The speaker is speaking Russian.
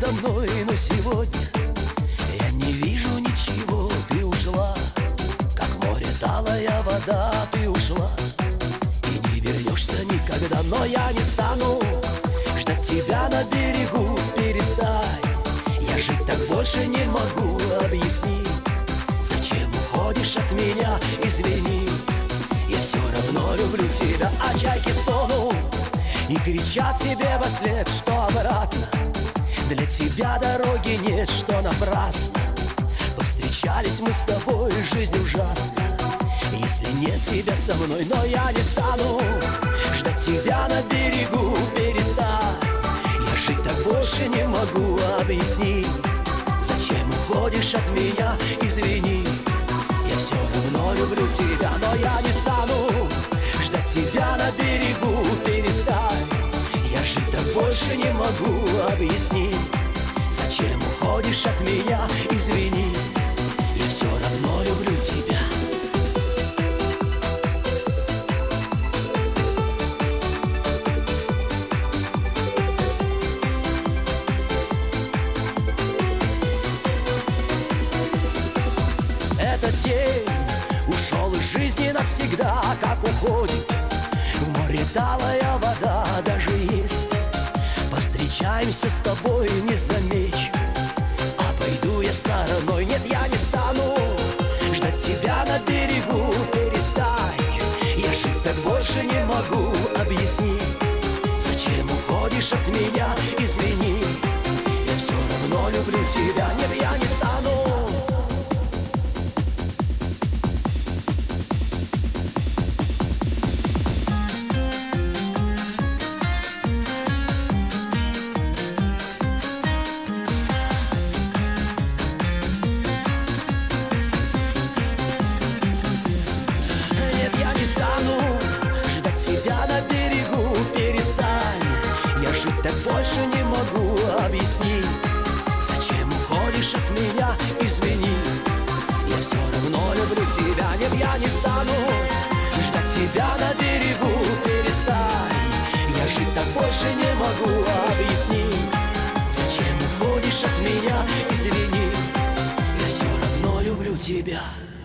передо мной, но сегодня я не вижу ничего. Ты ушла, как море талая вода. Ты ушла и не вернешься никогда. Но я не стану ждать тебя на берегу. Перестань, я жить так больше не могу. Объясни, зачем уходишь от меня? Извини, я все равно люблю тебя. А чайки стонут и кричат тебе во след, что обратно для тебя дороги нет, что напрасно повстречались мы с тобой, жизнь ужасна, если нет тебя со мной. Но я не стану ждать тебя на берегу. Перестань, я жить так больше не могу. Объясни, зачем уходишь от меня? Извини, я все равно люблю тебя. Но я не стану ждать тебя на берегу. Перестань, я жить так больше не могу. Объясни, зачем уходишь от меня? Извини, я все равно люблю тебя. Этот день ушел из жизни навсегда, как уходит в море талая вода. Даже если повстречаемся с тобой, не замечу, а пойду я стороной. Нет, я не стану ждать тебя на берегу. Перестань, я жить так больше не могу. Объясни, зачем уходишь от меня? Извини, я все равно люблю тебя. Нет, я не стану. Так больше не могу. Объясни, зачем уходишь от меня? Извини, я все равно люблю тебя. Нет, я не стану ждать тебя на берегу. Перестань, я жить так больше не могу. Объясни, зачем уходишь от меня? Извини, я все равно люблю тебя.